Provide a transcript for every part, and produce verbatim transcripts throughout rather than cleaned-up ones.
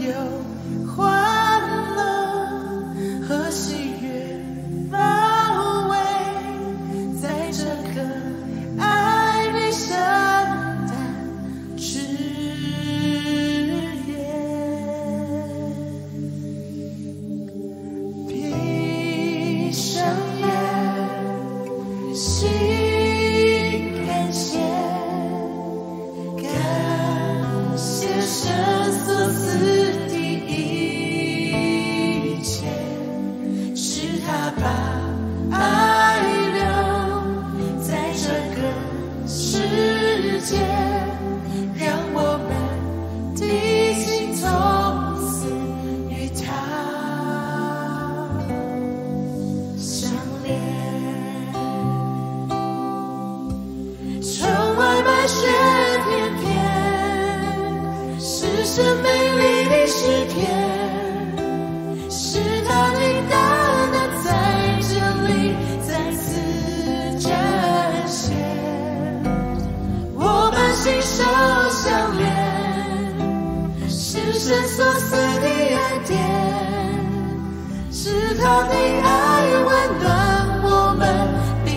有欢乐和喜悦包围在这颗爱你圣诞之夜。闭上眼，心感谢，感谢神所赐的一切，是他把爱留在这个世界，让我们的心从此与他相连。窗外白雪片片，是神美丽的诗篇，是他的大能在这里再次展现。我们心手相连，是神所赐的恩典，是他的爱温暖我们冰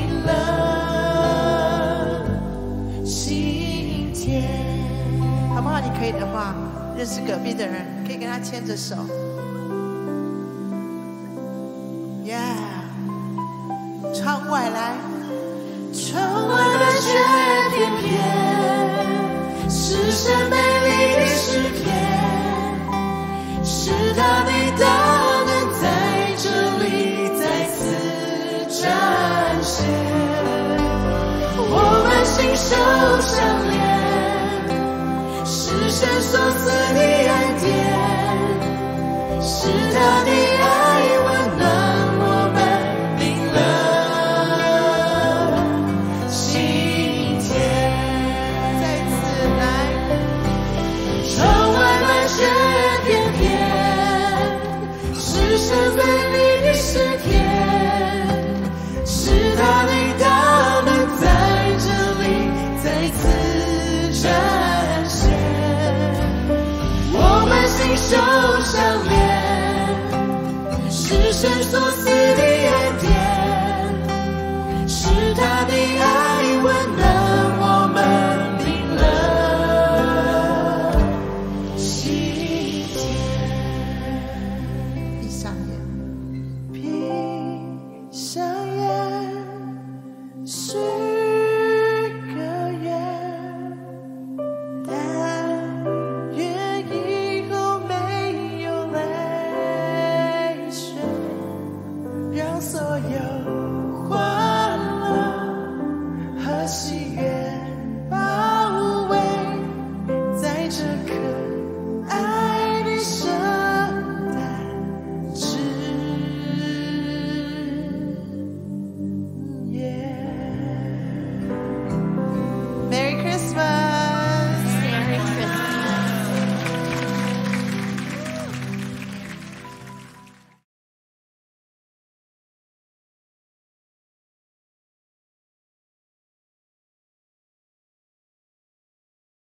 冷心田。好不好？你可以的话，认识隔壁的人，可以跟他牵着手。Yeah， 窗外来，窗外白雪片片，是神美丽的诗篇，是他的大能在这里再次展现。我们心手相连，是神所赐的恩典，是他的爱温暖我们冰冷心田。再次来，窗外白雪片片，是神美丽的诗篇，是他的大能在这里再次展现。我们心手相连，是神所赐